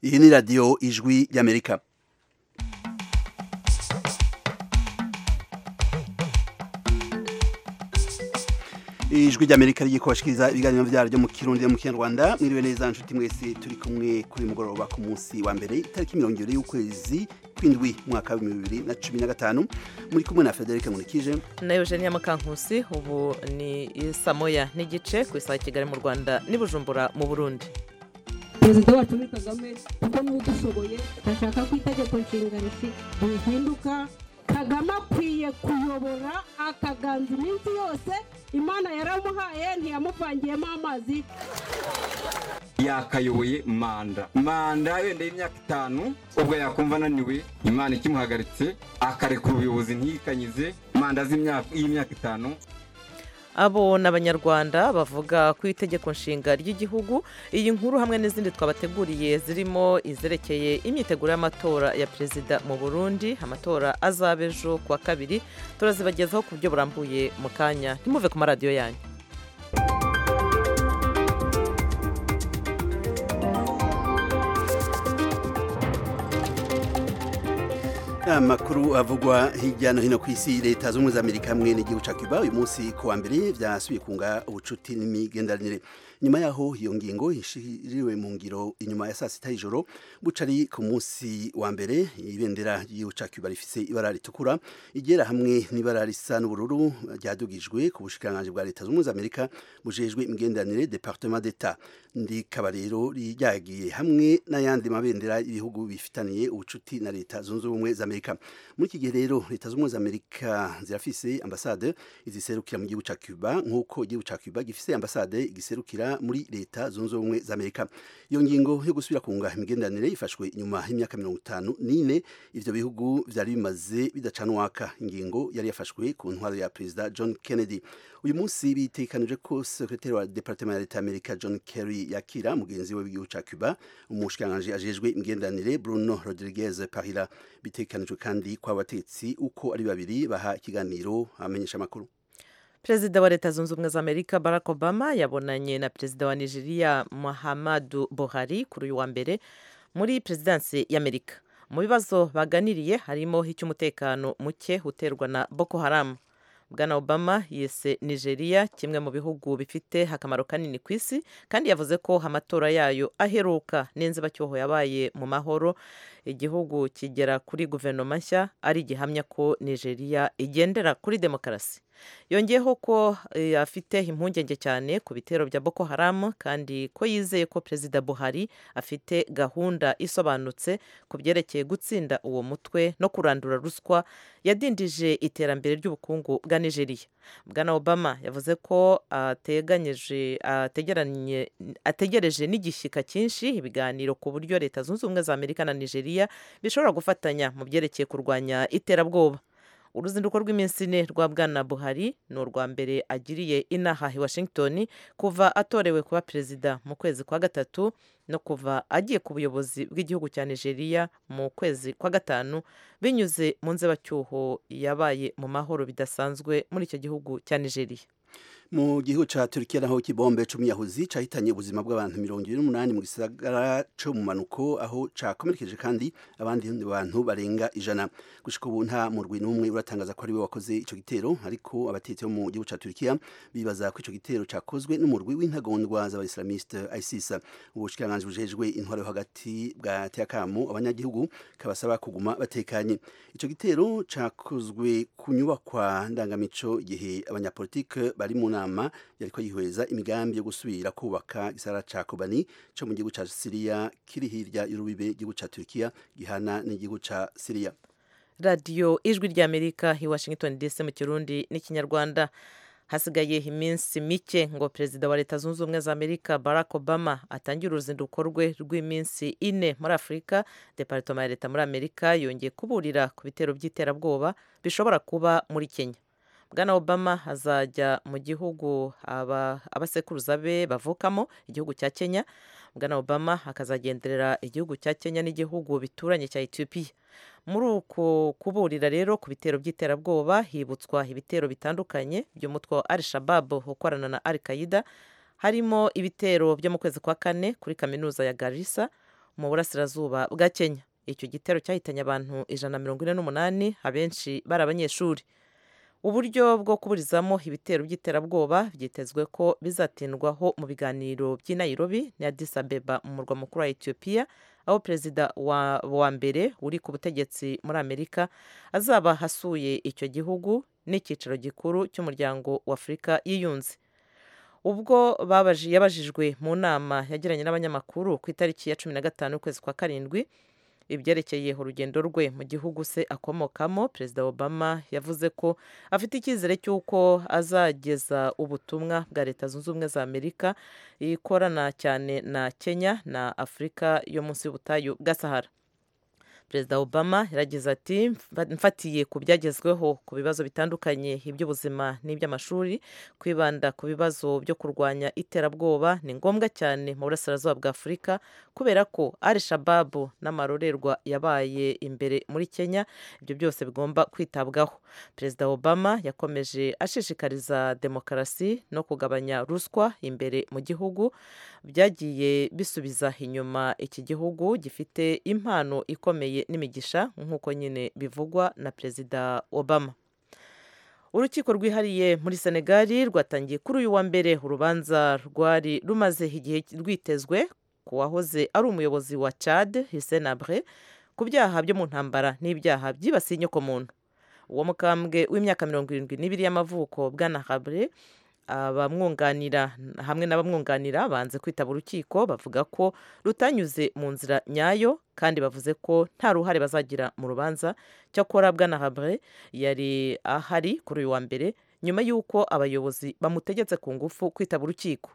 Iyi ni radiyo ijwi ry'Amerika. Ijwi ry'Amerika rigiye kubashikiriza ibiganiro vyaryo mu Kirundi no mu Kinyarwanda. Mwiriwe neza nshuti mwese, turi kumwe kuri mugoroba ku munsi wa mbere itariki 20 y'ukwezi kw'indwi mwaka wa 2015. Muri kumwe na Frederic Munikije na Eugenia Makankusi. Ubu ni Samoya n'igice ku isaha Kigali mu Rwanda ni Bujumbura mu Burundi. Perezida wacu ni Kagame kuko n'udushoboye ndashaka ko itegeko nshinga rihinduka. Kagame akwiye kuyobora akaganza iminsi yose Imana yaramuhaye ntiyamuvangiyemo amazi. Yakayoboye manda wenda y'imyaka 5 ubwo yakumva naniwe Imana ikimuhagaritse akareka ubuyobozi ntikanyize manda y'imyaka 5. Abo n'abanyarwanda bavuga ku itegeko nshinga ry'igihugu. Iyi nkuru hamwe n'izindi twabateguriye zirimo izerekeye imyiteguro y'amatora ya perezida mu Burundi, amatora azabejo kwa kabiri, turazibagezaho ku buryo burambuye mu kanya. Ntimuve ku maradiyo yanyu. Amakuru avugwa hirya no hino ku isi. Leta z'ubumwe za Amerika hamwe n'igihugu ca Cuba uyu munsi ku wa mbere vyasubiye kunga ubucuti n'imigenderanire. Nyuma yaho iyo ngingo ishiriwe mu ngiro inyuma ya saa sita y'ijoro, bucari ku munsi wa mbere ibendera ry'igihugu ca Cuba rifise ibara ritukura, igera hamwe n'ibara risa n'ubururu ryadugijwe ku bushikiranganji bwa Leta z'ubumwe za Amerika bujejwe imigenderanire Departement d'Etat. Ndikaba rero ryagiye hamwe n'ayandi mabendera y'ibihugu bifitaniye ubucuti na Leta zunze ubumwe za Amerika. Muri iki gihe rero Leta z'ubumwe za Amerika zirafise ambasade iziserukira mu gihugu ca Cuba, nk'uko igihugu ca Cuba gifise ambasade igiserukira muri Leta zunze ubumwe za Amerika. Iyo ngingo yo gusubira kunga imigenderanire ifashwe inyuma y'imyaka 54 ivyo bihugu vyari bimaze bidacanwaka. Ingingo yari yafashwe ku ntwaro ya Perezida John Kennedy. Uyu munsi bitekanije ko Secretary wa Departement ya Leta Amerika John Kerry yakira mugenzi we w'igihugu ca Cuba, umushikiranganji ajejwe imigenderanire Bruno Rodriguez Parilla. Bitekanijwe kandi kwa batetsi uko ari babiri baha ikiganiro amenyesha makuru. Perezida wa Leta zunze ubumwe za Amerika Barack Obama yabonanye na Perezida wa Nigeria Muhammadu Buhari kuri uyu wa mbere muri Presidency y'Amerika. Mu bibazo baganiriye harimo icy'umutekano muke uterwa na Boko Haram. Bwana Obama yise Nigeria kimwe mu bihugu bifite akamaro kanini ku isi, kandi yavuze ko amatora yayo aheruka n'inzibacyuho yabaye mu mahoro, igihugu kigera kuri guverinoma nshya ari gihamya ko Nigeria igendera kuri demokarasi. Yongeyeho ko afite impungenge cyane ku bitero bya Boko Haram, kandi ko yizeye ko Perezida Buhari afite gahunda isobanutse ku byerekeye gutsinda uwo mutwe no kurandura ruswa yadindije iterambere ry'ubukungu bwa Nigeria. Bwana Obama yavuze ko ategereje n'igishyika cyinshi ibiganiro ku buryo Leta zunze ubumwe za Amerika na Nigeria bishobora gufatanya mu byerekeye kurwanya iterabwoba. Uruzinduko rw'iminsi 4 rwa Bwana Buhari ni urwa mbere agiriye inaha i Washington kuva atorewe kuba perezida mu kwezi kwa gatatu no kuva agiye ku buyobozi bw'igihugu cya Nigeria mu kwezi kwa gatanu, binyuze mu nzibacyuho yabaye mu mahoro bidasanzwe muri icyo gihugu cya Nigeria. Mu gihugu ca Turkiya naho ikibombe c'umuyahuzi cahitanye ubuzima bw'abantu 28 mu gisagara co mu manuko, aho cakomerekeje kandi abandi bantu barenga 100. Gushika ubu nta murwi n'umwe uratangaza ko ari we wakoze ico gitero, ariko abatetsi bo mu gihugu ca Turkiya bibaza ko ico gitero cakozwe n'umurwi w'intagondwa z'abaislamiste ISIS. Ubushikiranganji bujejwe intwaro yo hagati bwa Tekamo abanyagihugu kabasaba kuguma batekanye. Ico gitero cakozwe ku nyubakwa ndangamico igihe abanyapolitike bari mu nama yariko yihweza imigambi yo gusubira kubaka gisara ca Kobani cyo mu gihugu ca Syria kiri hirya y'urubibe igihugu ca Turkiya gihana n'igihugu ca Syria. Radio Ijwi ry'Amerika i Washington DC mu Kirundi n'Ikinyarwanda. Hasigaye iminsi mike ngo Perezida wa Leta zunze ubumwe za Amerika Barack Obama atangira uruzinduko rwe rw'iminsi 4 muri Afrika. Departement ya Leta muri Amerika yongeye kuburira ku bitero by'iterabwoba bishobora kuba muri Kenya. Bwana Obama azajya mu gihugu abasekuruza be bavukamo, igihugu cya Kenya. Bwana Obama akazagenderera igihugu cya Kenya n'igihugu bituranye cya Ethiopia. Muri uko kuburira rero ku bitero by'iterabwoba hibutswa ibitero bitandukanye by'umutwe wa Al-Shabaab ukorana na Al-Qaeda, harimo ibitero byo mu kwezi kwa kane kuri kaminuza ya Garissa, mu burasirazuba bwa Kenya. Icyo gitero cyahitanye abantu 148, abenshi bari abanyeshuri. Uburyo bwo kuburizamo ibitero by'iterabwoba byitezwe ko bizatindwaho mu biganiro by'i Nairobi na Addis Abeba mu murwa mukuru wa Ethiopia, aho perezida wa mbere uri ku butegetsi muri Amerika azaba hasuye icyo gihugu n'icyicaro gikuru cy'umuryango wa Afurika yiyunze. Ubwo yabajijwe mu nama yagiranye n'abanyamakuru ku itariki ya 15 ukwezi kwa karindwi ibyerekeye urugendo rwe mu gihugu se akomokamo, Perezida Obama yavuze ko afite icyizere cy'uko azageza ubutumwa bwa Leta Zunze Ubumwe za Amerika ikorana cyane na Kenya na Afurika yo munsi y'ubutayu bwa Sahara. Perezida Obama yaragize ati, mfatiye ku byagezweho ku bibazo bitandukanye iby'ubuzima n'iby'amashuri, kwibanda ku bibazo byo kurwanya iterabwoba ni ngombwa cyane mu burasirazuba bwa Afurika kubera ko Al-Shabaab n'amarorerwa yabaye imbere muri Kenya, ibyo byose bigomba kwitabwaho. Perezida Obama yakomeje ashishikariza demokarasi no kugabanya ruswa imbere mu gihugu, byagiye bisubiza inyuma iki gihugu gifite impano ikomeye n'imigisha nk'uko nyine bivugwa na Perezida Obama. Urukiko rwihariye muri Senegal rwatangiye kuri uyu wa mbere urubanza rwari rumaze igihe rwitezwe ku wahoze ari umuyobozi wa Chad Hissène Habré ku byaha byo mu ntambara n'ibyaha byibasiye inyokomuntu. Uwo mukambwe w'imyaka 72 y'amavuko Bwana Habré abamwunganira hamwe n'abamwunganira banze kwitaba urukiko, bavuga ko rutanyuze mu nzira nyayo kandi bavuze ko nta ruhare bazagira mu rubanza. Cyakora Bwana Habré yari ahari kuri uyu wa mbere nyuma y'uko abayobozi bamutegetse ku ngufu kwitaba urukiko.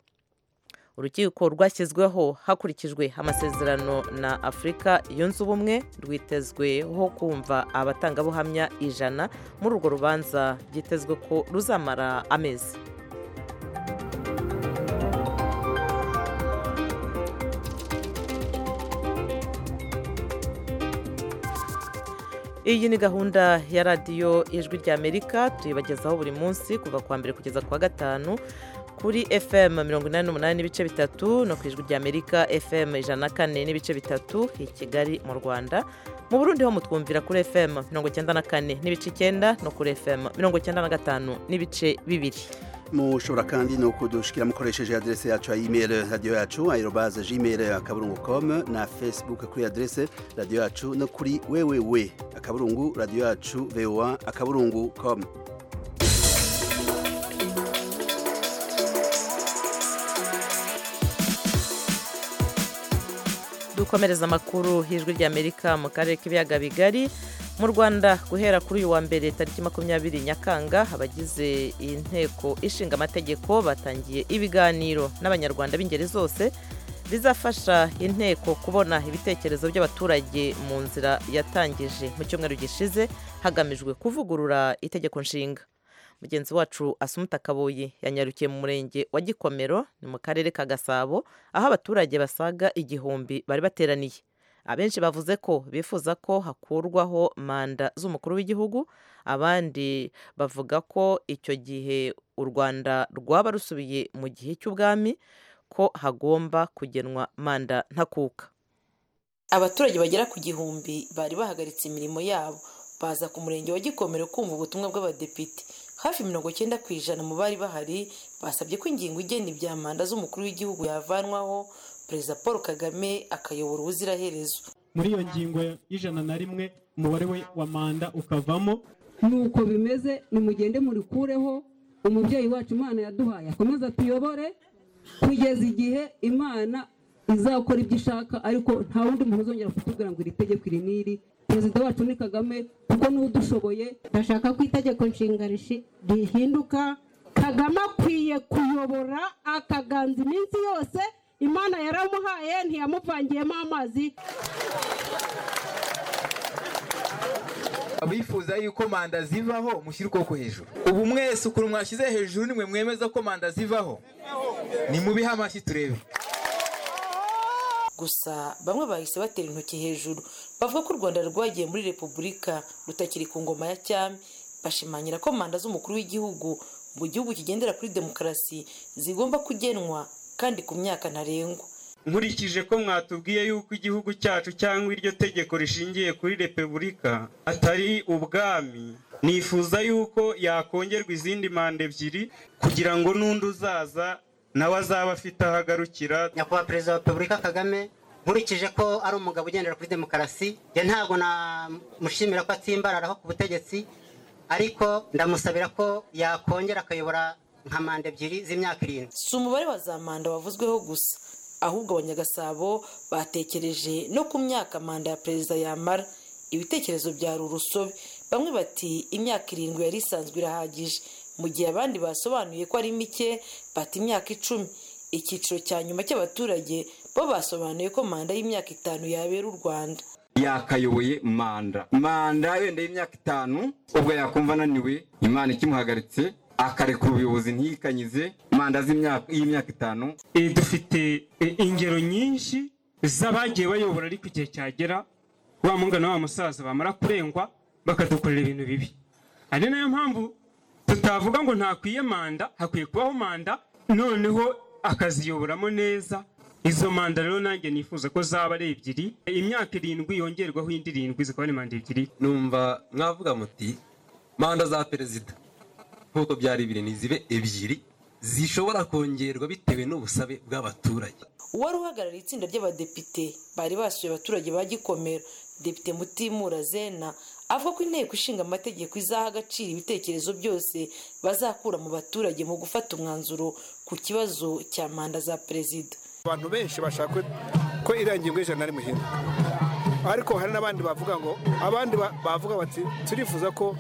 Urukiko rwashyizweho hakurikijwe amasezerano na Afurika yunze ubumwe, rwitezweho kumva abatangabuhamya 100 muri urwo rubanza, byitezwe ko ruzamara amezi. Iyi ni gahunda ya radiyo Ijwi ry'Amerika, tuyibagezaho buri munsi kuva kuwa mbere kugeza kuwa gatanu kuri FM 88 n'ibice bitatu no ku Ijwi ry'Amerika FM 104 n'ibice bitatu i Kigali mu Rwanda. Mu Burundi ho mutwumvira kuri FM 94 n'ibice 9 no kuri FM 95 n'ibice 2. Mushobora kandi no kudushikira mukoresheje adresse yacu ya email radio yacu @gmail.com na Facebook kuri adresse radio yacu no kuri www.radio yacu voa.com. Dukomereza amakuru y'Ijwi ry'Amerika mu karere k'ibiyaga bigari. Mu Rwanda guhera kuri uyu wa mbere tariki 20 Nyakanga, abagize inteko ishinga amategeko batangiye ibiganiro n'abanyarwanda b'ingeri zose bizafasha inteko kubona ibitekerezo by'abaturage mu nzira yatangije mu cyumweru gishize hagamijwe kuvugurura itegeko nshinga. Mugenzi wacu Asumuta Kaboyi yanyarukiye mu murenge wa Gikomero ni mu karere ka Gasabo, aho abaturage basaga 1000 bari bateraniye. Abenshi bavuze ko bifuza ko hakurwaho manda z'umukuru w'igihugu, abandi bavuga ko icyo gihe u Rwanda rwaba rusubiye mu gihe cy'ubwami, ko hagomba kugenwa manda ntakuka. Abaturage bagera ku 1000 bari bahagaritse imirimo yabo baza ku murenge wa Gikomero kumva ubutumwa bw'abadepite. Hafi 90% mu bari bahari basabye ko ingingo igena ibya manda z'umukuru w'igihugu yavanwaho, Perezida Paul Kagame akayobora ubuziraherezo. Muri iyo ngingo y'101 umubare we wa manda ukavamo. Nuko bimeze, nimugende murikureho, umubyeyi wacu Imana yaduhaye akomeza tuyobore kugeza igihe Imana izakora ibyo ishaka, ariko nta wundi muntu uzongera kutubwira ngo iri tegeko iri n'iri. Perezida wacu ni Kagame kuko n'udushoboye. Ndashaka ko itegeko nshinga rihinduka. Kagame akwiye kuyobora akaganza iminsi yose Imana yaramuhaye, ntiyamuvangiyemo amazi. Abifuza yuko manda zivaho mushyira ukuboko hejuru. Ubu mwese ukuru mwashyize hejuru nimwe mwemeza ko manda zivaho, ni mubihe amashyi turebe. Gusa bamwe bahise batera intoki hejuru bavuga ko u Rwanda rwagiye muri repubulika rutakiri ku ngoma ya cyami, bashimangira ko manda z'umukuru w'igihugu mu gihugu kigendera kuri demokarasi zigomba kugenwa kandi ku myaka ntarengwa. nkurikije ko mwatubwiye yuko igihugu cyacu cyangwa iryo tegeko rishingiye kuri repubulika atari ubwami, nifuza yuko yakongerwa izindi manda ebyiri kugira ngo n'undi uzaza nawe azaba afite aho agarukira. Nyakubahwa Perezida wa Repubulika Kagame, nkurikije ko ari umugabo ugendera kuri demokarasi, je ntabwo namushimira ko atsimbararaho ku butegetsi, ariko ndamusabira ko yakongera akayobora nka manda ebyiri z'imyaka 7. Si umubare wa za manda wavuzweho gusa, ahubwo abanyagasabo batekereje no ku myaka manda ya perezida yamara. Ibitekerezo byari urusobe. Bamwe bati imyaka 7 yari isanzwe irahagije, mu gihe abandi basobanuye ko ari mike bati imyaka 10. Icyiciro cya nyuma cy'abaturage bo basobanuye ko manda y'imyaka 5 yabera u Rwanda. Yakayoboye manda wenda y'imyaka 5, ubwo yakumva ananiwe Imana ikimuhagaritse akarekura ubuyobozi ntiyikanyize manda y'imyaka 5. Dufite ingero nyinshi z'abagiye bayobora ariko igihe cyagera wa mungana wa musaza bamara kurengwa bakadukorera ibintu bibi. Ari nayo mpamvu tutavuga ngo ntakwiye manda, hakwiye kubaho manda noneho akaziyoboramo neza. Izo manda rero nanjye nifuza ko zaba ari 2, imyaka 7 yongerwaho indi 7 zikaba ari manda 2. Numva mwavuga muti manda za perezida nkuko byari 2 nizibe 2 zishobora kongerwa bitewe n'ubusabe bw'abaturage. Uwari uhagarariye itsinda ry'abadepite bari basuye abaturage ba Gikomero, Depite Mutimura Zena, avuga ko inteko ishinga amategeko izaha agaciro ibitekerezo byose bazakura mu baturage mu gufata umwanzuro ku kibazo cya manda za perezida. Abantu benshi bashaka ko irangingo y'ijana ari muhinduka, ariko hari n'abandi bavuga ngo bavuga bati turifuza ko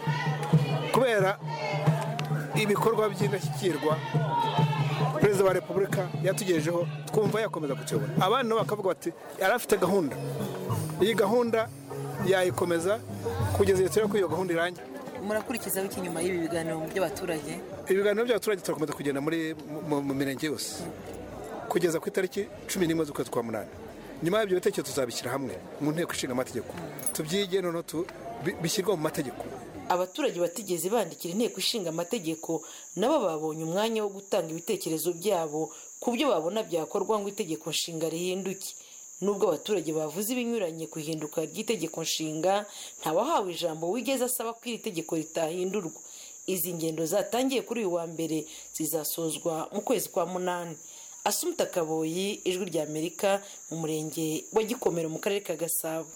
kubera ibikorwa by'indashyikirwa Perezida wa Repubulika yatugejejeho twumva yakomeza kuyobora. Abandi bakavuga bati yarafite gahunda, iyi gahunda yayikomeza kugeza igihe ko iyo gahunda irangiye. Murakurikiza iki nyuma y'ibi biganiro by'abaturage? Ibiganiro by'abaturage turakomeza kugenda mu mirenge yose kugeza ku itariki 11 z'ukwezi kwa 8. Nyuma y'ibyo bitekerezo tuzabishyira hamwe mu nteko ishinga amategeko, tubyige none bishyirwa mu mategeko. Abaturage batigeze bandikira inteko ishinga amategeko nabo babonye umwanya wo gutanga ibitekerezo byabo ku byo babona byakorwa ngo itegeko nshinga rihinduke. Nubwo abaturage bavuze ibinyuranye ku ihinduka ry'itegeko nshinga, ntawahawe ijambo wigeze asaba ko iri tegeko ritahindurwa. Izi ngendo zatangiye kuri uyu wa mbere zizasozwa mu kwezi kwa 8. Asumta Kaboyi, Ijwi rya Amerika, mu murenge wa Gikomero mu karere ka Gasabo.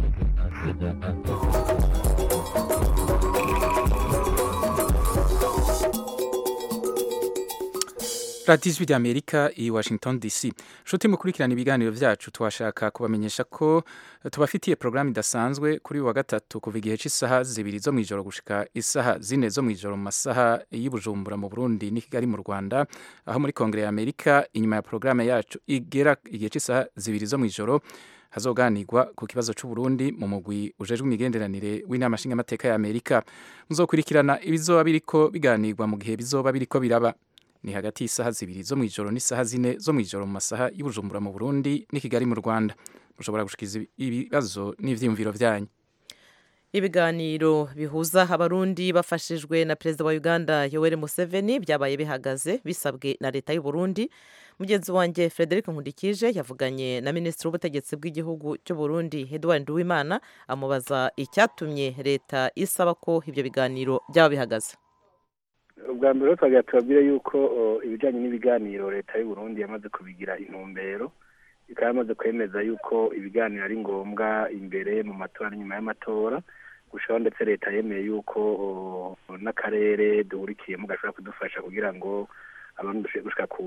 Radio Ijwi rya Amerika i Washington DC. Shuti mukurikirana ibiganiro vyacu, twashaka kubamenyesha ko tubafitiye programu idasanzwe kuri wa gatatu kuva igihe cy'isaha 2 zo mwijoro gushika isaha 4 zo mwijoro mu masaha y'Ibujumbura mu Burundi ni Kigali mu Rwanda, aho muri Kongere ya Amerika inyuma ya programu yacu igera igihe cy'isaha 2 zo mwijoro hazoganirwa ku kibazo cy'u Burundi mu mugwi ujejwe imigenderanire w'inama nshinga amateka ya Amerika. Muzokurikirana ibizoba biriko biganirwa mu gihe bizoba biriko biraba. Ni hagati y'isaha 2 zo mwijoro n'isaha 4 zo mwijoro mu masaha y'Ibujumbura mu Burundi ni Kigali mu Rwanda. Mushobora gushikiza ibibazo n'ivyiyumviro byanyu. Ibiganiro bihuza abarundi bafashijwe na Perezida wa Uganda Yoweri Museveni byabaye bihagaze bisabwe na leta y'u Burundi. Mugenzi wanjye Frederic Nkundikije yavuganye na Minisitiri w'Ubutegetsi bw'igihugu cy'u Burundi Edouard Nduwimana amubaza icyatumye leta isaba ko ibyo biganiro byaba bihagaze. Ubwa mbere twabwira yuko ibijyanye n'ibiganiro leta y'u Burundi yamaze kubigira intumbero, ikaba yamaze kwemeza yuko ibiganiro ari ngombwa imbere mu matora nyuma y'amatora, gushaka ndetse leta yemeye yuko n'akarere duhurikiyemo gashobora kudufasha kugira ngo abantu dushobore gushika ku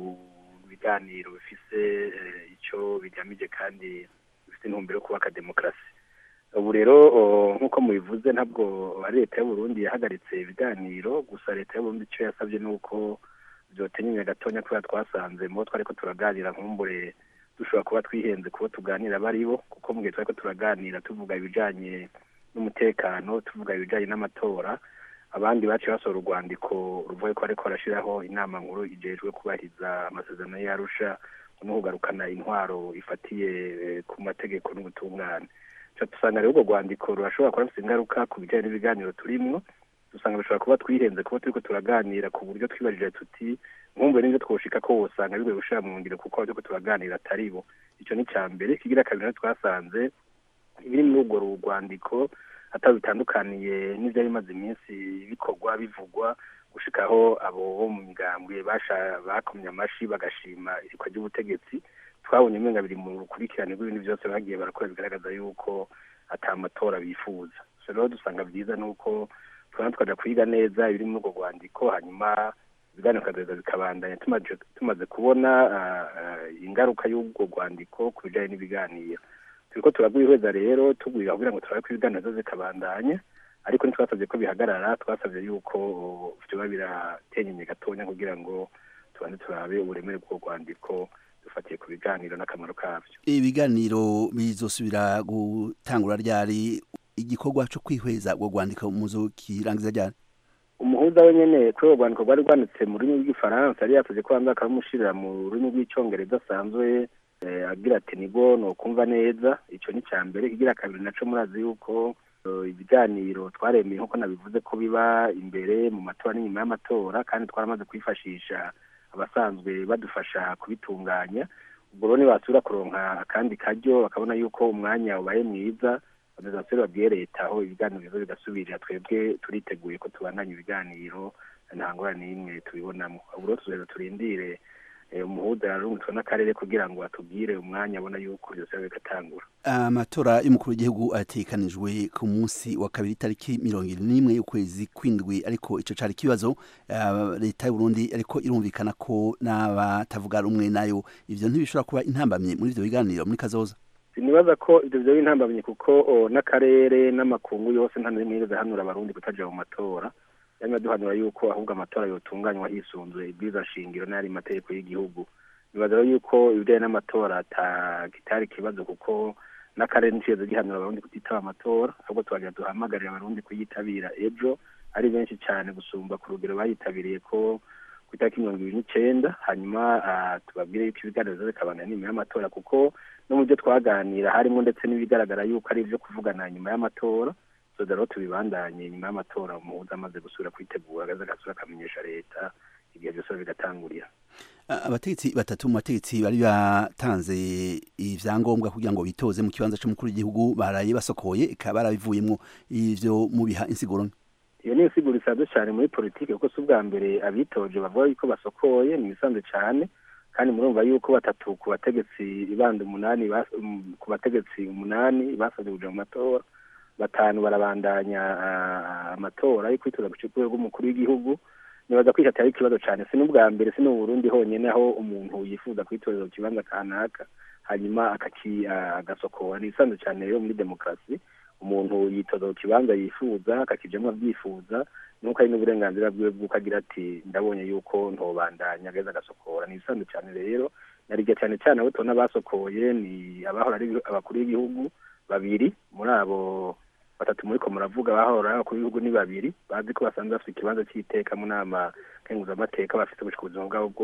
biganiro bifise icyo bigamije kandi bifite intumbero yo kubaka demokarasi. Ubu rero nk'uko mubivuze ntabwo ari leta y'u Burundi yahagaritse ibiganiro gusa, leta y'u Burundi icyo yasabye nuko byotenyenya gatonya kubera twasanze mu twariko turaganira nkumbure dushobora kuba twihenze kubo tuganira bari bo, kuko mu gihe twariko turaganira tuvuga ibijanye n'umutekano, tuvuga ibijanye n'amatora, abandi baciye basohora urwandiko ruvuga ko ariko arashiraho inama nkuru ijejwe kubahiriza amasezerano y'Arusha no kugarukana intwaro ifatiye ku mategeko n'ubutungane. Tusanga rero urwo rwandiko rurashobora kuba rufite ingaruka ku bijyanye n'ibiganiro turimwo, dusanga bishobora kuba twihenze kuba turiko turaganira ku buryo twibajije tuti nkumve n'ibyo twoshika ko wosanga bigoye gushira mu ngiro kuko turiko turaganira atari bo. Ico ni cambere. Kigira kabiri twasanze ibiri muri urwo rwandiko atabitandukaniye n'ivyo bimaze iminsi bikorwa bivugwa gushikaho abo bo mu migambwe bakomye amashi bagashima irikwa ry'ubutegetsi. Twabonye umenga biri mu rukurikirane rw'ibintu byose bagiye barakora bigaragaza yuko ata amatora bifuza. So rero dusanga byiza nuko twaja kwiga neza ibiri muri urwo rwandiko, hanyuma ibiganiro bikaza bikabandanya tumaze kubona ingaruka y'urwo rwandiko ku bijanye n'ibiganiro. Turiko turagwihweza rero tugwira kugira ngo turabe ko ibiganiro zikabandanya, ariko ntitwasabye ko bihagarara, twasabye yuko vyoba biratenyenye gatonya kugira ngo tubanze turabe uburemere bw'urwo rwandiko dufatiye ku biganiro n'akamaro kavyo. Ibiganiro bizosubira gutangura ryari? Igikorwa cyo kwihweza urwo rwandiko muzokirangiza ryari? Umuhuza we nyene kuri urwo rwandiko rwari rwanditse mu rurimi rw'igifaransa, yari yavuze ko banza akamushirira mu rurimi rw'icongereza asanzwe agira ati nigo no kumva neza. Ico ni cambere. Kigira kabiri naco murazi yuko ibiganiro twaremeye nkuko nabivuze ko biba imbere mu matora n'inyuma y'amatora, kandi twaramaze kwifashisha abasanzwe badufasha kubitunganya. Ubwo rero nibasubira kuronka akandi karyo bakabona yuko umwanya ubaye mwiza, bazasubira babwiye leta aho ibiganiro bizo bigasubirira. Twebwe turiteguye ko tubandanya ibiganiro nta ngorane n'imwe tubibonamo. Ubwo rero tuzaheza turindire umuhuza yarungitswe n'akarere kugira ngo atubwire umwanya abona yuko byose bigatangura. Amatora y'umukuru w'igihugu atekanijwe ku munsi wa kabiri tariki 21 y'ukwezi kw'indwi, ariko ico cari kibazo leta y'u Burundi ariko irumvikana ko n'abatavuga rumwe nayo ivyo ntibishobora kuba intambamye muri ivyo biganiro muri kazoza. Sinibaza ko ivyo vyo intambamye kuko n'akarere n'amakungu yose nta n'imwe hanura abarundi kutaja mu matora. Yamye duhanura yuko ahubwo amatora yotunganywa hisunzwe ibwiza shingiro n'ari mategeko y'igihugu. Nibaza yuko ibijanye n'amatora kitari kibazo kuko n'akarere ntikizo gihanura abarundi kutitaba amatora, ahubwo twagira duhamagarira abarundi kuyitabira ejo ari benshi cyane gusumba ku rugero bayitabiriye ko ku itariki 29. Hanyuma tubabwire yuko ibiganiro bikabana nyuma y'amatora, kuko no mu byo twaganira harimo ndetse n'ibigaragara yuko ari ibyo kuvugana nyuma y'amatora. Rero tubibandanye nyuma y'amatora umuhuza amaze gusubira kwitegura agasubira akamenyesha leta igihe byose bigatangurira. Abategetsi batatu mu bategetsi bari batanze ivyangombwa kugira ngo bitoze mu kibanza c'umukuru w'igihugu baraye basokoye ikaba barabivuyemo. Ivyo mubiha insiguro? Iyo ni insiguro isanzwe cyane muri politike kuko si ubwa mbere abitoje bavuga yuko basokoye, ni bisanzwe cyane, kandi murumva yuko batatu ku bategetsi ibanda 8 ku bategetsi 8 basabye kuja mu matora, 5 barabandanya amatora yo kwitoza gucikura rw'umukuru w'igihugu. Nibaza ko atari ikibazo cyane, si n'ubwa mbere, si n'u Burundi honyene aho umuntu yifuza kwitoreza ku kibanza kanaka hanyuma agasokora. Ni isanzwe cyane rero muri demokarasi, umuntu yitoza ku kibanza yifuza akakijamwo abyifuza, nuko ari n'uburenganzira bwiwe bw'uko agira ati ndabonye yuko ntobandanya ageza agasokora. Ni isanzwe cyane rero, narirya cyane cyane abo tubona basokoye ni abahora ari abakuru b'igihugu 2, muri abo 3 muri ko muravuga bahora abakuru b'igihugu ni 2 bazi ko basanzwe bafite ikibanza cy'iteka mu nama kenguza amateka, bafite ubushobozi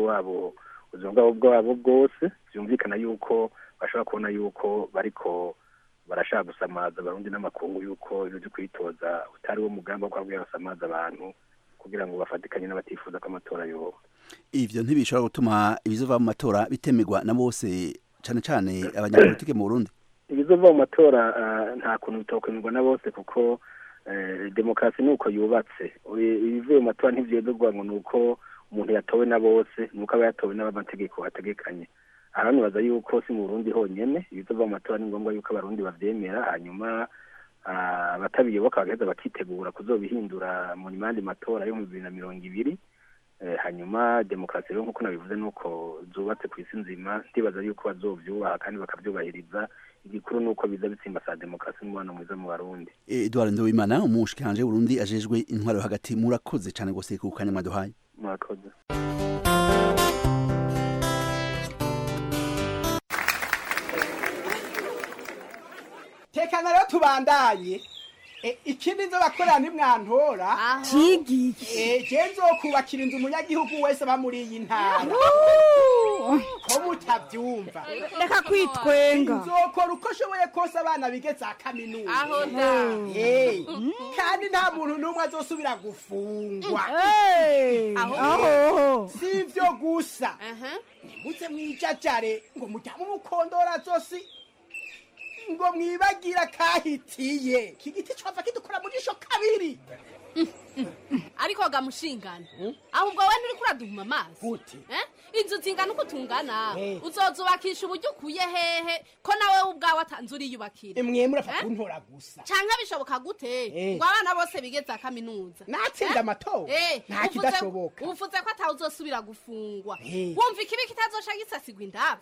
bwabo bwose. Byumvikana yuko bashobora kubona yuko bariko barashaka gusamaza abarundi n'amakungu yuko ibyo kwitoza utari wo mugambi wo kwabwira basamaza abantu kugira ngo bafatikanye n'abatifuza ko amatora yoba. Ivyo ntibishobora gutuma ibizova mu matora bitemegwa na bose, cyane cyane abanyapolitike mu Burundi. Ibizova mu matora nta kuntu bitokwemerwa na bose kuko demokarasi nuko yubatse. Ibivuye mu matora ntivyedogwa ngo nuko umuntu yatowe na bose, nuko aba yatowe n'abamategeko ategekanye. Aha nibaza yuko si mu Burundi honyene ibizova mu matora ni ngombwa yuko abarundi bavyemera, hanyuma batabiyoboka bagaheza bakitegura kuzobihindura mu nyuma matora yo mu 2020. Hanyuma demokarasi rero nkuko nabivuze nuko zubatse ku isi nzima, ndibaza yuko bazovyubaha kandi bakavyubahiriza. Igikuru nuko biza bitsimba sa demokarasi n'umwana mwiza mu Barundi. Edouard Nduwimana, umushikiranje w'Uburundi ajejwe intwaro hagati, murakoze cyane gose ku kanya mwaduhaye. Murakoze. Tekana rero tubandanye ikindi nzobakorera nimwantora Cigiki. je nzokubakira inzu umunyagihugu wese aba muri iyi ntara ko mutavyumva Reka kwitwenga. nzokora uko nshoboye kose abana bige za kaminuza Aho da. kandi nta muntu n'umwe azosubira gufungwa Aho. si ivyo gusa nimutse mwijajare ngo mujyamo umukondora zosi ngo mwibagira kahitiye kigiti cova kidukora mu jisho kabiri ariko gamushingana ahubwo we nturi kuraduhuma amazi inzu zingana uko tungana uzozubakisha uburyo ukuye hehe ko nawe ubwawe atanze uriyubakira mwe murapfa kuntora gusa canke bishoboka gute ngo abana bose bigeze kaminuza natsinda amatora nta kidashoboka uvuze ko atawe uzosubira gufungwa wumva ikibi kitazosha gisasigwa indavu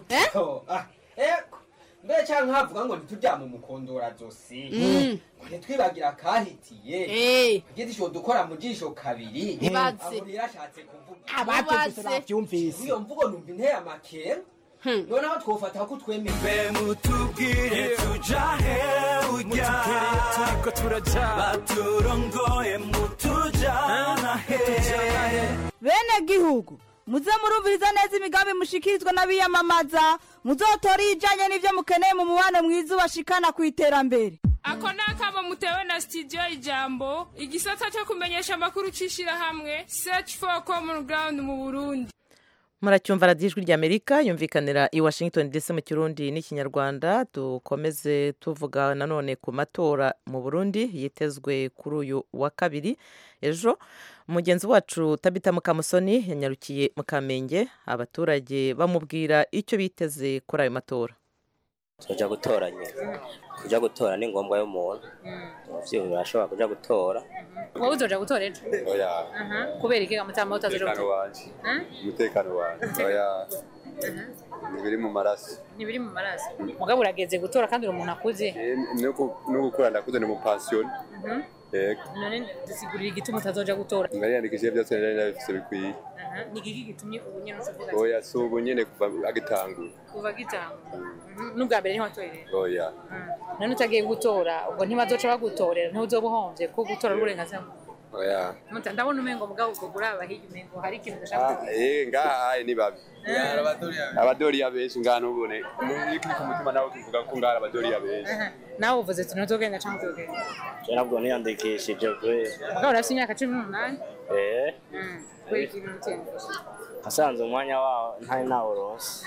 mbe canke havuga ngo ntitujya mu mukondora zosi ngo ntitwibagira kahitiye igiti cyo dukora mu jisho kabiri Ibaze. aho yarashatse kuvuga abavyumvise bavyumvise iyo mvugo numva inteye amakera noneho twofata ko twemeye mutubwire tujahe ujya turiko turaja baturongoye mutujana he Bene gihugu muze murumviriza neza imigambi mushikirizwa n'abiyamamaza muzotora ijanye n'ivyo mukeneye mu mubano mwiza ubashikana ku iterambere. Ako nakaba mutewe na studio Ijambo igisata cyo kumenyesha amakuru cishira hamwe Search for Common Ground mu Burundi. Muracyumva radiyo ijwi ry'Amerika yumvikanira i Washington DC mu Kirundi n'Ikinyarwanda. Dukomeze tuvuga nanone ku matora mu Burundi yitezwe kuri uyu wa kabiri. Ejo umugenzi wacu Tabita Mukamusoni yanyarukiye mu Kamenge, abaturage bamubwira icyo biteze kuri ayo matora. Kuja gutora nyine kuja gutora ni ngombwa yo muntu uvyo urashobora kuja gutora wowe uzoja gutora ejo oya kubera iki amutama utazoja gutora umutekano wanje oya nibiri mu maraso mugabo urageze gutora kandi uri umuntu akuze no gukora ndakuze ni mu pension none dusigurira igituma utazoja gutora nariyandikishije byose nari nabifise bikwiye ni iki gitumye ubu nyene uvuga oya si ubu nyene kuva agitangura n'ubwa mbere niho watoreye oya none utagiye gutora ubwo ntibazoca bagutorera ntuzoba uhombye ko gutora n'uburenganzira oya ndabona umengo mugabo ubwo guraba hirya umengo hari ikintu udashaka ngaha ni babi abadoriya benshi ngaha ntubone n'iki ku mutima nawe ukivuga ko ngaha abadoriya benshi nawe uvuze ati ntuzogenda cyangwa uzogenda nabwo niyandikishije kwe mugabo urafite imyaka 18 kwe ikintu asanze umwanya wawo ntari nawuronse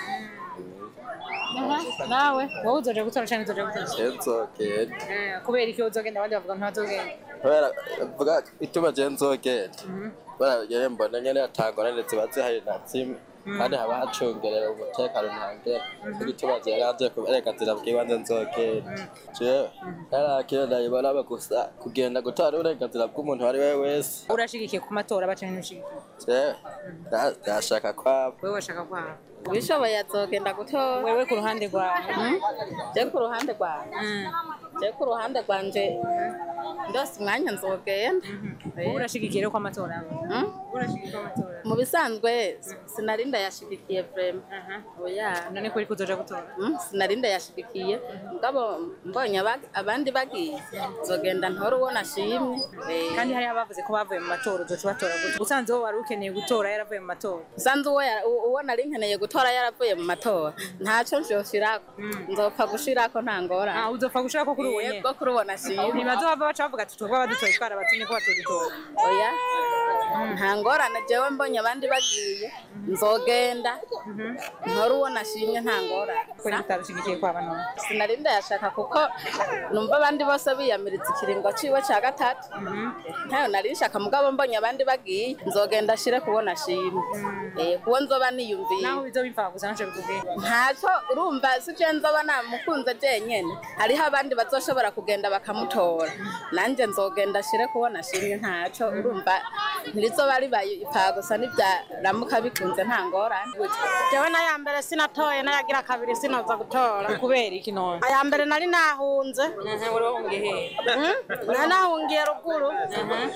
nawe wowe uzoja gutora cyane uzoja gutora nzogenda kubera iki uzogenda abandi bavuga ntazogenda kubera vuga ituma je nzogenda kubera mbona nyene yatangora ndetse bazihaye na kimwe kandi haba hacungerera umutekano ntangere igituma je yaraje kuberekatira bw'ibanze nzogenda jewe narakenda ibona bagusa kugenda gutora uburenganzira bw'umuntu ari we wese urashigikiye ku matora baca ntushigikiye jewe ndashaka kwabo wewe washaka kwabo bishoboye azogenda gutora wewe ku ruhande rwawe je ku ruhande rwawe je ku ruhande rwanje ndose umwanya nzogenda urashigikiye ko amatora urashigikiye amatora mu bisanzwe sinarinda yashigikiye vrema oya none ko uri kuzoja gutora sinarinda yashigikiye mugabo mbonye abandi bagiye nzogenda ntora uwo nashimye kandi hari abavuze ko bavuye mu matora uzoca batora gute usanze wo wari ukeneye gutora yaravuye mu matora usanze uwo nari nkeneye gutora yaravuye mu matora ntaco nzoshirako nzopfa gushirako nta ngorane uzopfa gushirako kuri uwo nyene kuri uwo nashimye ntibazova baca bavuga ati twebwe abadutoye twarabatumye ko batodutora oya nta ngorane jewe mbonye abandi bagiye nzogenda ntora uwo nashimye nta ngorane kuri utabishigikiye kwaba none sinarinda yashaka kuko numva abandi bose biyamiriza ikiringo ciwe ca gatatu ntayo narishaka mugabo mbonye abandi bagiye nzogenda ashire kubona shimye kuwo nzoba niyumviye naho bizobimva gusa nje bikubwiye ntaco urumva sije nzoba namukunze jenyene hariho abandi bazoshobora kugenda bakamutora nanje nzogenda ashire kubona shimye ntaco urumva ntirizoba ribaye ipfa gusa nivyaramuka bikunze nta ngorane jewe na mbere sinatoye nayagira kabiri sinoza gutora kubera iki none aya mbere nari nahunze urahungiye he nahungiye ruguru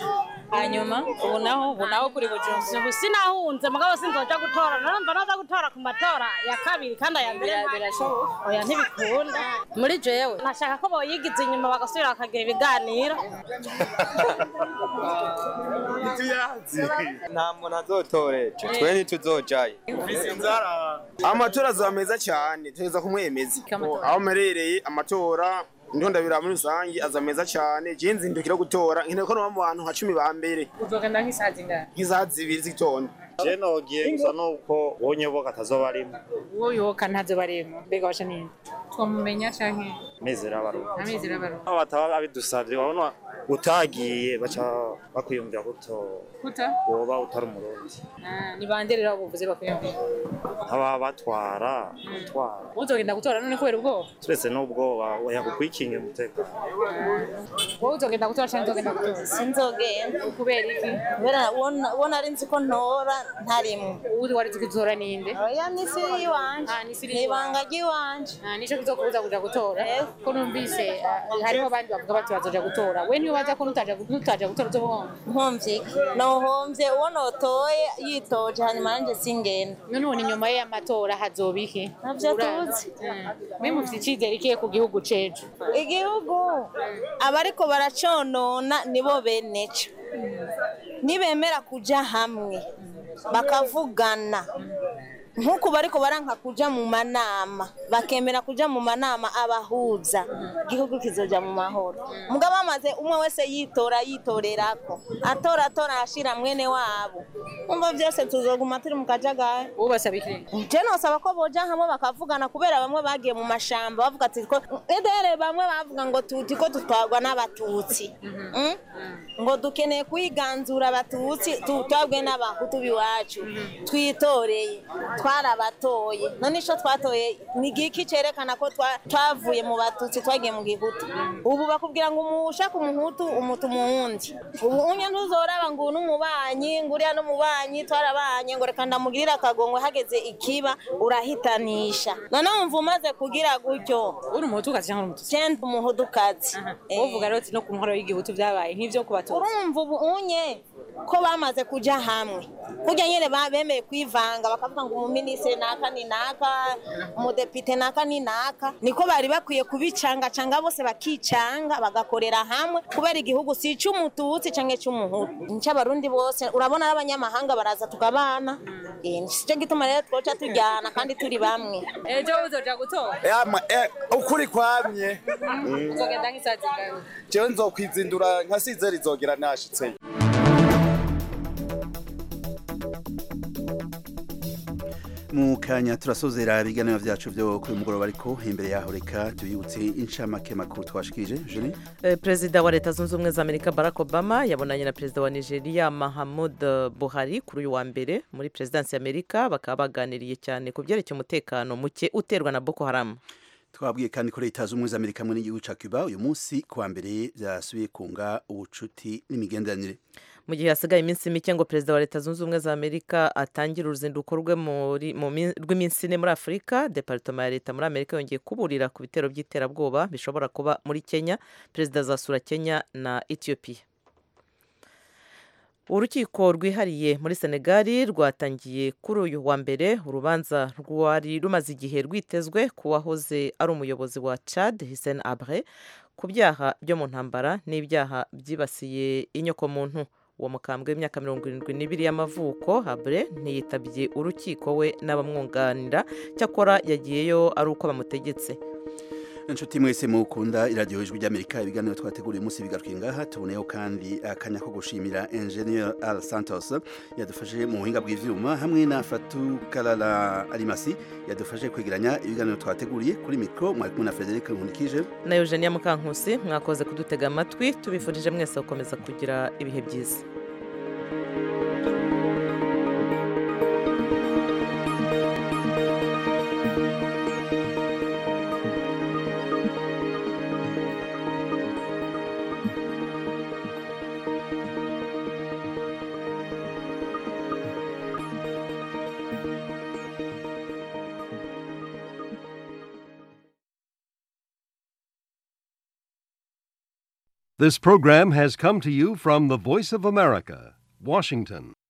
hanyuma ubu naho kuri Bujumbura ubu sinahunze mugabo sinzoja gutora narumva naza gutora ku matora ya kabiri kandi aya mbere birashoboka oya ntibikunda muri jewe nashaka ko boyigize inyuma bagasubira bakagira ibiganiro nta muntu azotoreje twe ntituzojayo amatora azaba meza cyane tugeza kumwemeza aho merereye amatora ndiho ndabira muri rusange aza meza cyane je nzindukira gutora nkene ko no mu bantu nka 10 ba mbere uzogenda nk'isaha zingana nk'isaha 2 z'itondo je nogiye gusa nuko wonyoboka atazoba arimo woyoka ntazoba arimo mbega washa ninde twamumenya canke mezera baro abataba abidusavye babona utagiye baca bakwiyumvira guta woba utari umurundi ni banderera ubuvuze bakwiyumvira aba batwara uzogenda gutora none kubera ubwoba twese n'ubwoba yakukwikinga umutekano wowe uzogenda gutora cyangwa uzogenda gutora sinzogenda kubera iki kubera wona ari nzi ko ntora ntarimo uzi wari gutora ninde oya nisiri wanje nibanga giwanje nico kizokubuza kuja gutora ko numvise hariho abandi bavuga bati bazoja gutora we niyo baza ko nutaja gutora uzohomba nkomvye nohomvye uwo notoye yitoje hanyuma nanje singenda none nyuma y'amatora hazobiki navyo tuzi mwe mufite icyizere ikihe ku gihugu cejo igihugu abariko baraconona nibo beneco nibemera kuja hamwe bakavugana nkuko bariko baranka kuja mu manama bakemera kuja mu manama abahuza igihugu kizoja mu mahoro mugabo amaze umwe wese yitorerako atora ashira mwene wabo umva vyose tuzoguma turi mu kajagari ubasabikire je nosaba ko boja hamwe bakavugana kubera bamwe bagiye mu mashamba bavuga ati ko edere bamwe bavuga ngo tuti ko tutwagwa n'abatutsi ngo dukeneye kwiganzura abatutsi tutwabwe n'abahutu biwacu twitoreye twarabatoye none ico twatoye ni giki cerekana ko twavuye mu batutsi twagiye mu gihutu ubu bakubwira ngo umushaka umuhutu umutu muwundi ubu unye ntuzoraba ngo n'umubanyi nguriya n'umubanyi twarabanye ngo reka ndamugirira akagongwe hageze ikiba urahitanisha none umva umaze kugira gutyo uri umuhutukazi cyangwa umutusi cyenda umuhutukazi uvuga rero no ku ntwaro y'igihutu byabaye nk'ivyo kubatutsi urumva ubu unye ko bamaze kuja hamwe kujya nyene bemeye kwivanga bakavuga ngo umuminisitiri naka ni naka umudepite naka ni naka niko bari bakwiye kubicanga bose bakicanga bagakorera hamwe kubera igihugu si cy'umututsi canke cy'umuhutu n'abarundi bose urabona n'abanyamahanga baraza tukabana nicyo gituma rero twoca tujyana kandi turi bamwe ejo uzoja gutora ukuri kwamye uzogenda nk'isazi ngaho jewe nzokwizindura nka sizeri zogera nashitse mu kanya turasozera ibiganiro vyacu vyo kuri mugoroba ariko imbere yaho reka tubibutse incamake makuru twashikije Julie Perezida wa Leta Zunze Ubumwe za Amerika Barack Obama yabonanye na Perezida wa Nigeria Muhammadu Buhari kuri uyu wa mbere muri Presidency y'Amerika bakaba baganiriye cyane ku byerekeye umutekano muke uterwa na Boko Haram. Twabwiye kandi ko Leta Zunze Ubumwe za Amerika muri igihugu ca Cuba uyu munsi kuwa mbere byasubiye kunga ubucuti n'imigenderanire. Mu gihe hasigaye iminsi mike ngo Perezida wa Leta Zunze Ubumwe za Amerika atangire uruzinduko rwe rw'iminsi ine muri Afurika, Departema ya Leta muri Amerika yongeye kuburira ku bitero by'iterabwoba bishobora kuba muri Kenya. Perezida azasura Kenya na Ethiopia. Urukiko rwihariye muri Senegal rwatangiye kuri uyu wa mbere urubanza rwari rumaze igihe rwitezwe ku wahoze ari umuyobozi wa Chad Hissène Habré ku byaha byo mu ntambara n'ibyaha byibasiye inyokomuntu. Uwo mukambwe w'imyaka 72 y'amavuko Habré ntiyitabye urukiko we n'abamwunganira cyakora yagiyeyo ari uko bamutegetse. Inshuti mwese mukunda iradiyo ijwi ry'Amerika ibiganiro twateguriye umunsi bigarukiye ngaha tuboneyeho kandi akanya ko gushimira Engineer Al Santos yadufashe mu buhinga bw'ivyuma hamwe na Fatou Kalala Alimasi yadufashe kwegeranya ibiganiro twateguriye kuri mikro mwari kumwe na Frederic Nkunikije na Eugenia Mukankusi mwakoze kudutega amatwi tubifurije mwese gukomeza kugira ibihe byiza. This program has come to you from the Voice of America, Washington.